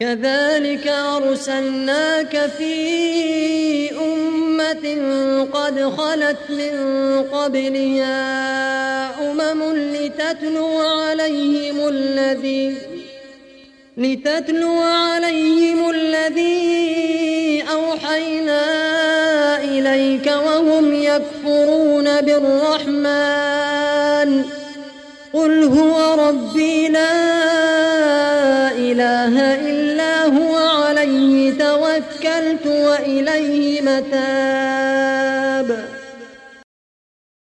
كذلك أرسلناك في أمة قد خلت من قبلها لتتلو عليهم الذي أوحينا إليك وهم يكفرون بالرحمن قل هو ربي لا إله إلا هو عليه توكلت وإليه متاب